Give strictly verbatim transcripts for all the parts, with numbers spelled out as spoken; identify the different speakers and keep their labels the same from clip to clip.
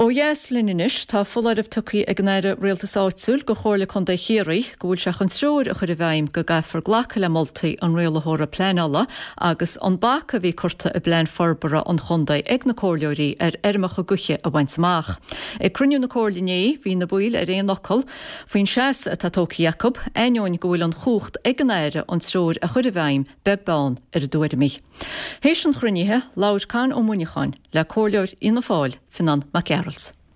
Speaker 1: Ó dheas lininis tá fullaibh tucaí ag gnéire rialtas áitsúil go chóirla chun de chéirí go bhfuil seach an sreúir a chur a bhaim go gafar ghlacha le moltaí an réalthóra pléála agus an báca bhí curta a blein forbara an chundaid ag na cóirleoirí ar ermacha guche a bhaintsamach. Ag cruniú na cóirliné hí na buil ar éon local faoin seas a tatóca Jacob aineoin go bhfuil an chucht ag gnéire an sreúir a chur a bhaim beagbáin ar a dúirmí. Héis an chrunithe láir can ó muineáin le cóirleoir ina fáil finan Mac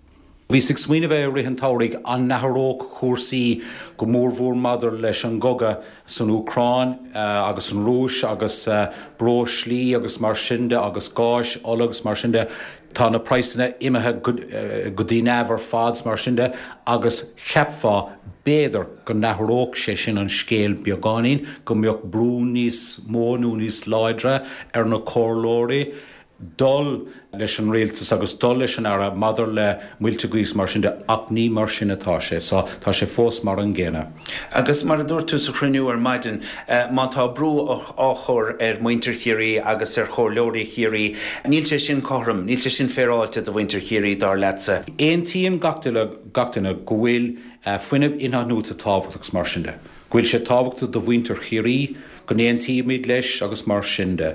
Speaker 2: Bhí sig smuoine bheith rihan táirigh an natharóg chóirsaí go mórmhór madar leis an goga san Ucrán uh, agus an Rúis agus uh, bró slí agus mar sinnde agus gáis olagus mar sinnde tá na praisina imethe go uh, dtí nehar fads mar sinnde agus cheapfá béidir go natharóg sé sin an scéal beagáín go mbeadh brún níos mó nó níos láidre ar na cóirlóirí dul leis an réaltas agus dul leis an ara madar le muilte guis mar sin de ach ní mar sin atá sé, so tá sé fós mar an ggéine.
Speaker 3: Agus mar a dúir tú sa chruniú ar maidin, uh, má tá brú áchor ar muintir chéirí agus ar chóirleoirí chéirí, níl sé sin chom, níl sé sin féráilte do muintir chéirí dar letse.
Speaker 2: Éon tíon gachtaile gachtaine go bhfuil uh, fuineh inhanúta táhachtachs mar sin de. Go bhfuil sé táhachta do muintir chéirí go néon tíimiid leis agus mar sin de.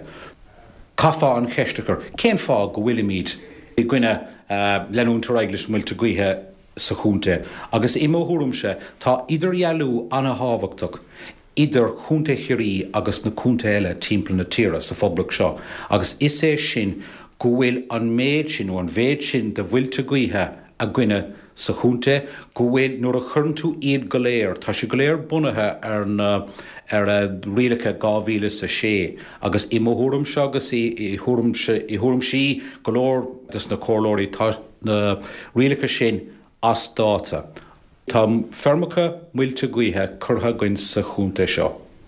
Speaker 2: Cafa an cheistechar, cén fá go bhfuil míid i gcuine uh, leanúntar eiglis muilte guithe sa chúnta. Agus i móthúrumse tá idir ealú anna hábhachtach idir chúnta chirí agus na cúnta eile timppla na tíra sa phoblach seo. Agus is é sin go bhfuil an méid sin ó an bhéid sin de bhfuilte guithe a gcuine sa chúnta, go bhfuil nuair a churn tú iad go léir, tá sé go léir bunathe ar na ar a rialacha gámhíle sa sé, agus i móthúram se agus i thuúram sí go leor dus na cóirlóirí tá na rialacha sin as dáta. Tá fermacha muilte guithe curtha gcuin sa chúnta seo.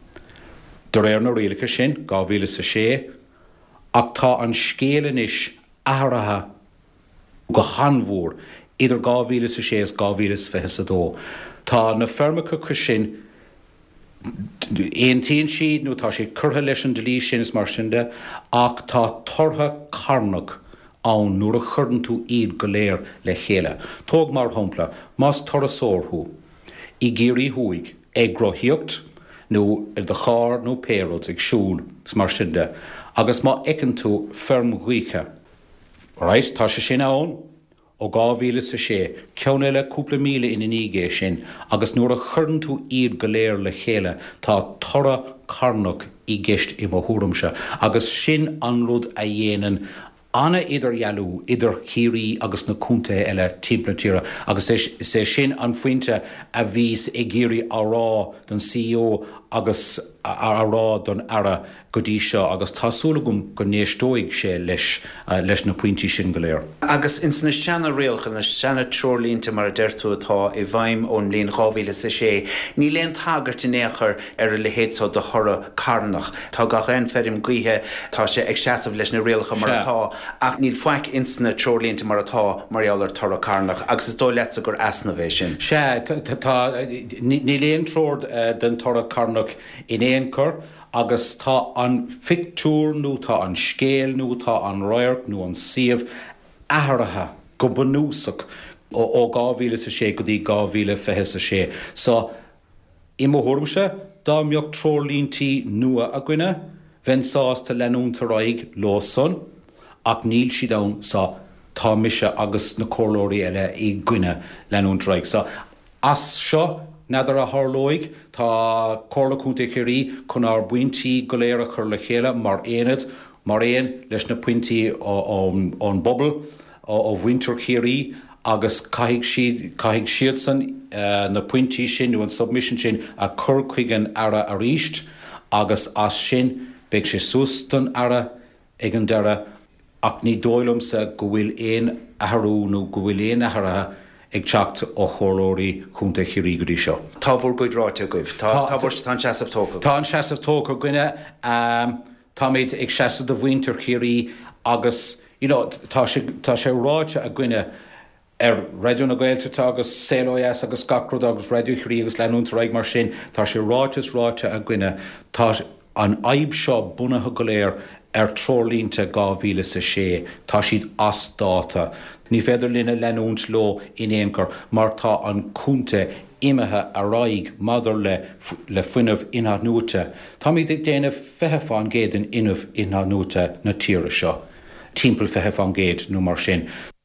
Speaker 2: Do réir na rialacha sin gámhíle sa sé, ach tá an scéalan is áirithe go hanmhór idir gámhíle sa sé as gámhíle fiche sa dó. Tá na fermacha chu sin éon tíon siad nó tá sé curtha leis an delí sin is mar sinnde ach tá tortha carnach ann nuair a churn tú iad go léir le chéile. Tóg mar thompla, más tortha sórthú i géirí thuaig ag grothíocht nó ar de chár nó péród ag siúl is mar sinnde agus má ecann tú ferm ghuiche. Right, tá sé sin ann ó gámhíle sa sé, ceann eile cúpla míle ina nígé sin, agus nuair a churn tú iad go léir le chéile tá tortha carnach i gceist i móthúramse, agus sin an rud a dhéanaan anna idir ealú, idir chéirí agus na cúnta eile timppla tíre, agus sé sin an fointe a bhís i géirí árá don C E O agus árá don ara go dtí seo, agus tásúlagum go néistóigh sé leis uh, leis na pointí sin go léir.
Speaker 3: Agus ins na seanna réalcha na seanna treoirlínta mar a deirtú atá i bhaim ón líon gámhíle sa sé, ní léon tagart in éachar ar a lehéadá do chora carnach. Tá gach an ferim guithe tá sé ag seaamh leis na réalcha mar atá, ach níl foiic ins na treoirlínta mar atá marálar tora carnach, agus is dó letse gur asna bheith sin.
Speaker 2: Se, ní léon tróir den tora carnach in éon cur, agus tá an fictúr nó tá an scéal nó tá an roiirc nó an siamh athraithe go bunúsach ó, ó gámhíle sa sé go dtí gámhíle fiche sa sé. So i móthúramse dá mbeadh treoirlíntaí nua a gcuine, bhein sásta leanúntar raig lóson, ach níl si dám sa tá mise agus na cóirlóirí eile i gcuine leanúntar raig. So as seo nádar a tharlóig tá cóirla cúnta chéirí chun ar buintí go léir a chur le chéile mar éanad, mar éon leis na puintí ón bobbal ó bhaintir chéirí agus caiigh siad caiigh siad san uh, na puintí sin nó an submission sin a chur chuigean ara a ríist, agus as sin beidh sé sús don ara ag an deire ach ní dóilmsa go bhfuil éon athrú nó go bhfuil éon athraithe ag teacht ó chóirlóirí chunta chirí go dtí seo.
Speaker 3: Tá bhór goid ráite goibh, tá bhór tá an seasamh tóca.
Speaker 2: Tá an seasamh tóca gcuine, um, tá méid ag seasamh do bhaintir chirí agus, you know, tá sé ráite a gcuine ar radio na Gaelta agus C L O S agus Scacrod agus radio chirí agus leanúntar raig mar sin, tá sé ráitas ráite a gcuine, tá an aib seo bunathe go léir ar trolínta gáhíle sa sé, tá siad asdáta. Ní féidir lína leúnt lo in éoncur mar tá an cúnta imethe a raig madidir le, le fuinmh iná nuata. Tá mí déanamh fethe fáin géad an inmh iná nuata na tíre seo. Timppel fethe fáin géad nó mar sin.